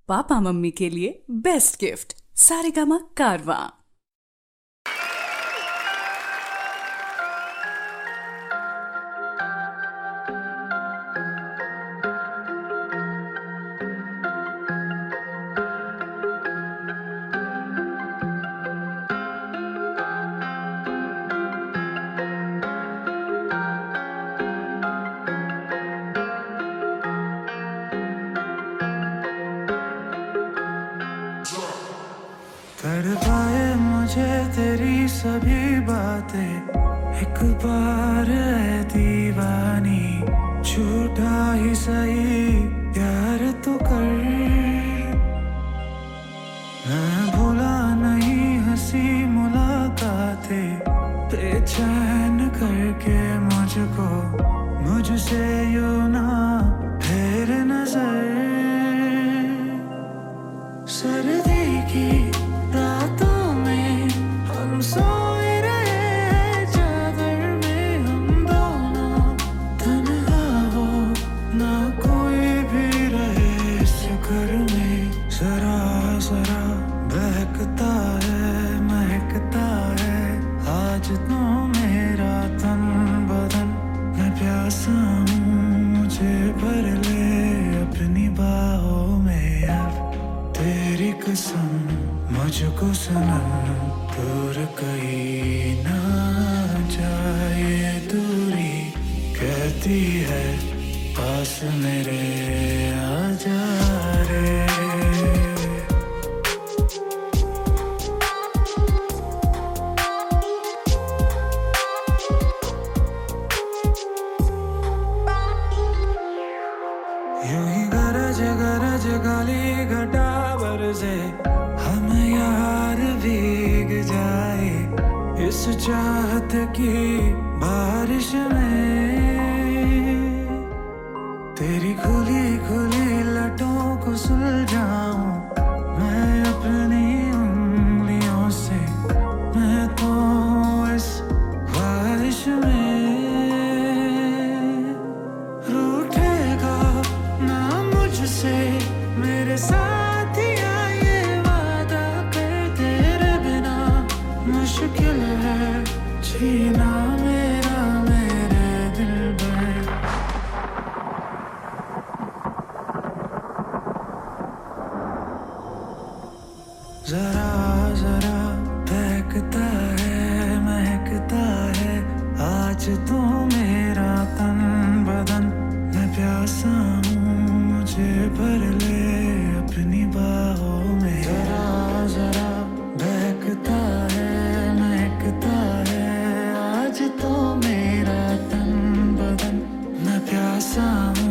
Papa mummy के लिए best gift Saregama कारवां। तड़पाए मुझे तेरी सभी बातें, एक बार है दीवानी, झूठा ही सही प्यार तो कर। मैं भूला नहीं हंसी मुलाकातें, बेचैन करके मुझको मुझसे यूं ना फेर नजर। सर्दी की रातों में हम सोए रहे चादर में, हम दोनों तन्हा हो ना कोई भी रहे इस घर में। जरा जरा बहकता है महकता है आज तो मेरा तन बदन। मैं प्यासा हूँ मुझे भर ले अपनी बाहों में अब। तेरी कसम मुझको सनम, दूर कहीं ना जाए दूरी, कहती है पास मेरे आ जा रे। यूं ही गरज गरज गाली घटा बरसे, हम यार भीग जाए इस चाहत की बारिश में। तेरी खुली खुली लटों को सुलझाऊं मैं अपनी उंगलियों से, मैं तो इस ख्वाहिश में। रूठेगा ना मुझसे मेरे साथिया, ये वादा कर तेरे बिना मुश्किल है जीना मेरा मेरे दिल पर। जरा जरा बहकता है महकता है आज तो मेरा तन बदन। मैं प्यासा हूँ मुझे भर ले अपनी बाहों में। जरा जरा बहकता है महकता है आज तो मेरा तन बदन। मैं प्यासा हूँ